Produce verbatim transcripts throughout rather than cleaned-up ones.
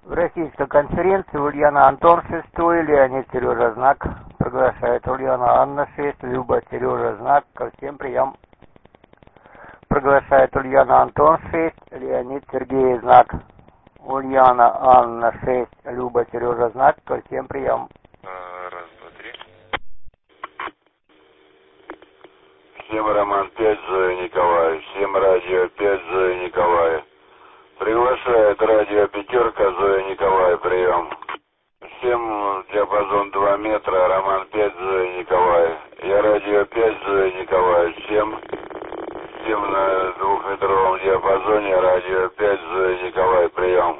В российской конференции Ульяна Антон шестой, Леонид Сережа Знак. Приглашает Ульяна Анна шесть, Люба Сережа Знак. Ко всем прием. Приглашает Ульяна Антон шесть, Леонид Сергей Знак. Ульяна Анна шесть, Люба Сережа Знак. Ко всем прием. Раз, два, три. Всем Роман пять, Зоя Николаев. Всем радио пять, Зоя Николаев. Приглашает радио Пятерка, Зоя Николаев, прием. Всем диапазон два метра, Роман пять, Зоя Николаев. Я радио пять, Зоя Николаев. Всем, всем на двухметровом диапазоне, радио пять, Зоя Николаев, прием.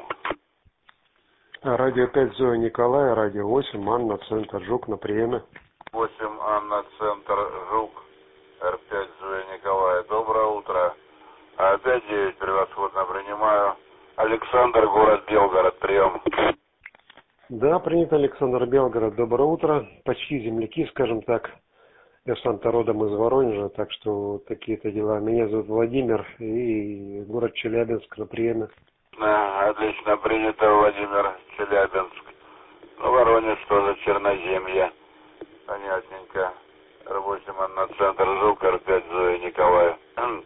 Радио пять, Зоя Николаев, радио восемь, Анна, центр, Жук, на приеме. восемь, Анна, центр, Жук, Р пять, Зоя Николаев. Доброе утро. Опять девять, превосходно принимаю. Александр, город Белгород, прием. Да, принято, Александр, Белгород. Доброе утро. Почти земляки, скажем так. Я сам-то родом из Воронежа, так что вот такие-то дела. Меня зовут Владимир, и город Челябинск на приеме. Да, отлично, принято, Владимир, Челябинск. Ну, Воронеж тоже, Черноземье. Понятненько. Р восемь, Анна, центр, Жук, Р пять, Зоя Николаев.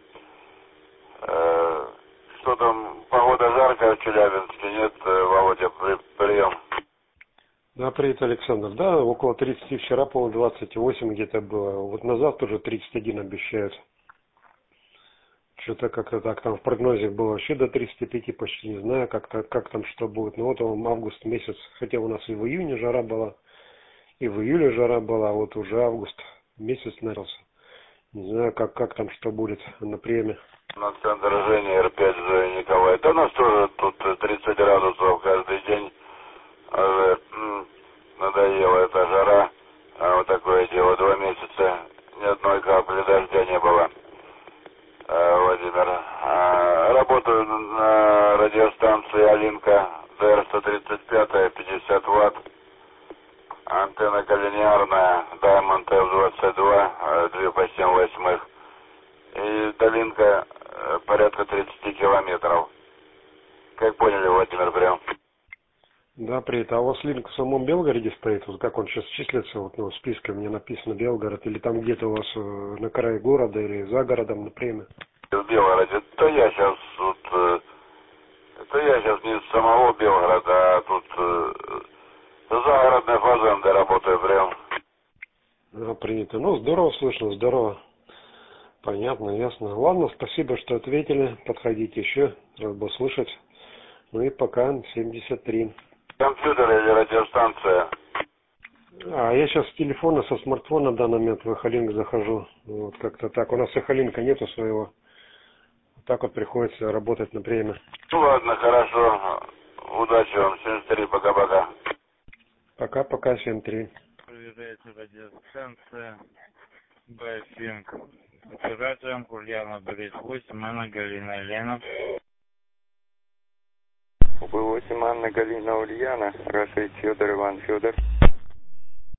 Что там, погода жаркая в Челябинске, нет, Володя, при, прием. Да, привет, Александр. Да, около тридцати, вчера, по-моему, двадцать восемь где-то было. Вот на завтра уже тридцать один обещают. Что-то как-то так там в прогнозе было вообще до тридцати пяти, почти не знаю, как, как там что будет. Но вот он август месяц, хотя у нас и в июне жара была, и в июле жара была, а вот уже август месяц начался. Не знаю, как, как там что будет на приеме. На центр Женя, Р пять, Зоя Николаев. Да у нас тоже тут тридцать градусов каждый день. Уже м, надоела эта жара. А вот такое дело, два месяца ни одной капли дождя не было. А, Владимир. А, работаю на радиостанции Алинка, Д Р сто тридцать пять, пятьдесят ватт. Антенна коллинеарная, Diamond F двадцать два, две по семь восьмых. И долинка порядка тридцати километров. Как поняли, Владимир, прям? Да, привет. А у вас линк в самом Белгороде стоит? Вот как он сейчас числится? Вот, ну, в списке мне написано Белгород. Или там где-то у вас э, на крае города или за городом на приеме? В Белгороде. Это я сейчас вот... Э, это я сейчас не из самого Белгорода, а тут... Э, загородной фазенды работаю прям. Да, принято. Ну, здорово слышно, здорово. Понятно, ясно. Ладно, спасибо, что ответили. Подходите еще, рад был слышать. Ну и пока семьдесят три. Компьютер или радиостанция? А я сейчас с телефона, со смартфона в данный момент в Эхолинк захожу. Вот как-то так. У нас Эхолинка нету своего. Так вот приходится работать на время. Ну ладно, хорошо. Удачи вам. семьдесят три, пока-пока. Пока-пока, семь три. Проверяется радиостанция Байфинг. Оператором Ульяна Борис восемь, Анна Галина Елена. Б восемь, Анна Галина Ульяна, Раша Федор Иван Федор.